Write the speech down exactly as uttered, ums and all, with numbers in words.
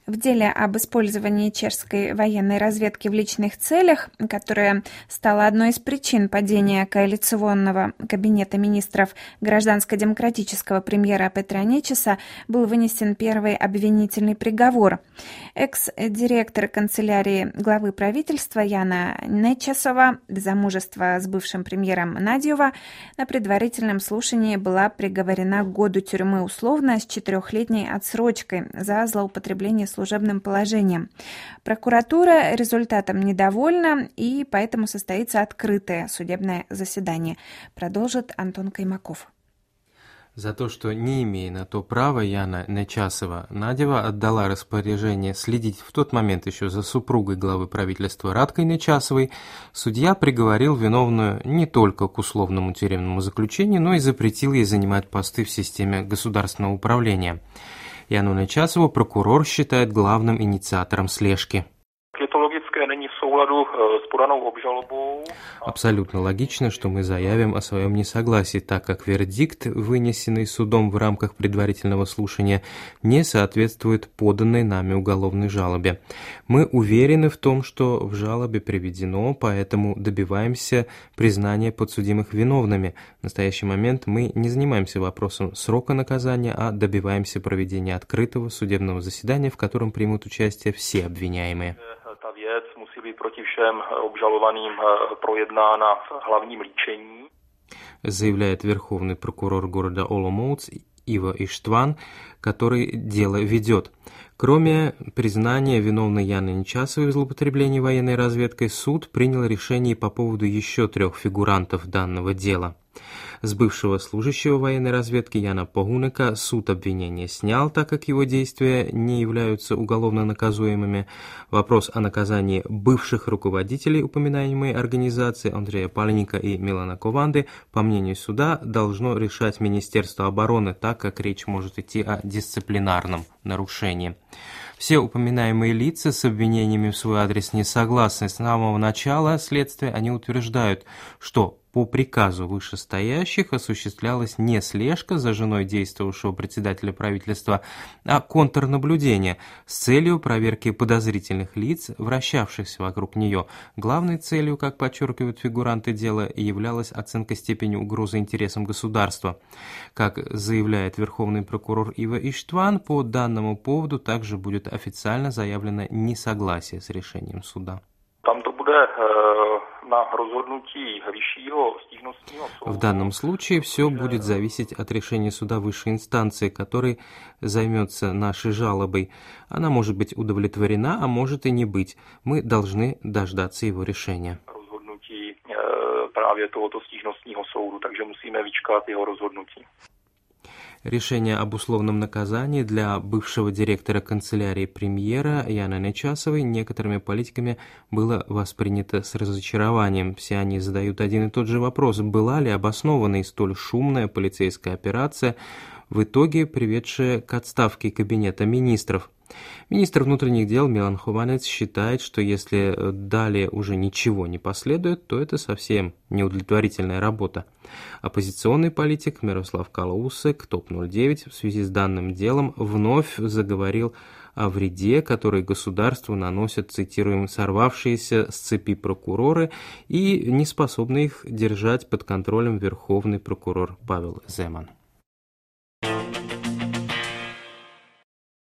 В деле об использовании чешской военной разведки в личных целях, которое стало одной из причин падения коалиционного кабинета министров гражданско-демократического премьера Петра Нечеса, был вынесен первый обвинительный приговор. Экс-директор канцелярии главы правительства Яна Нечесова до замужества с бывшим премьером Надьева на предварительном слушании была приговорена к году тюрьмы условно с четырехлетней отсрочкой за злоупотребление служебным положением. Прокуратура результатом недовольна, и поэтому состоится открытое судебное заседание, продолжит Антон Каймаков. За то, что, не имея на то права, Яна Нечасова Надьева отдала распоряжение следить в тот момент еще за супругой главы правительства Радкой Нечасовой, судья приговорил виновную не только к условному тюремному заключению, но и запретил ей занимать посты в системе государственного управления. Яну Нечасову прокурор считает главным инициатором слежки. Абсолютно логично, что мы заявим о своем несогласии, так как вердикт, вынесенный судом в рамках предварительного слушания, не соответствует поданной нами уголовной жалобе. Мы уверены в том, что в жалобе приведено, поэтому добиваемся признания подсудимых виновными. В настоящий момент мы не занимаемся вопросом срока наказания, а добиваемся проведения открытого судебного заседания, в котором примут участие все обвиняемые. Ta věc musí být proti všem obžalovaným projednána v hlavním líčení. Заявляет верховный прокурор города Оломоуц Ива Иштван, который дело ведет. Кроме признания виновной Яны Нечасовой в злоупотреблении военной разведкой, суд принял решение по поводу еще трех фигурантов данного дела. С бывшего служащего военной разведки Яна Погунека суд обвинения снял, так как его действия не являются уголовно наказуемыми. Вопрос о наказании бывших руководителей упоминаемой организации Андрея Паленника и Милана Кованды, по мнению суда, должно решать Министерство обороны, так как речь может идти о дисциплинарном нарушении. Все упоминаемые лица с обвинениями в свой адрес не согласны. С самого начала следствия они утверждают, что по приказу вышестоящих осуществлялась не слежка за женой действовавшего председателя правительства, а контрнаблюдение с целью проверки подозрительных лиц, вращавшихся вокруг нее. Главной целью, как подчеркивают фигуранты дела, являлась оценка степени угрозы интересам государства. Как заявляет верховный прокурор Ива Иштван, по данному поводу также будет официально заявлено несогласие с решением суда. В данном случае все будет зависеть от решения суда высшей инстанции, который займется нашей жалобой. Она может быть удовлетворена, а может и не быть. Мы должны дождаться его решения. Решение об условном наказании для бывшего директора канцелярии премьера Яны Нечасовой некоторыми политиками было воспринято с разочарованием. Все они задают один и тот же вопрос: была ли обоснована и столь шумная полицейская операция, в итоге приведшая к отставке кабинета министров? Министр внутренних дел Милан Хованец считает, что если далее уже ничего не последует, то это совсем неудовлетворительная работа. Оппозиционный политик Мирослав Калоусек, топ ноль девять, в связи с данным делом вновь заговорил о вреде, который государству наносят, цитируем, сорвавшиеся с цепи прокуроры и неспособные их держать под контролем верховный прокурор Павел Земан.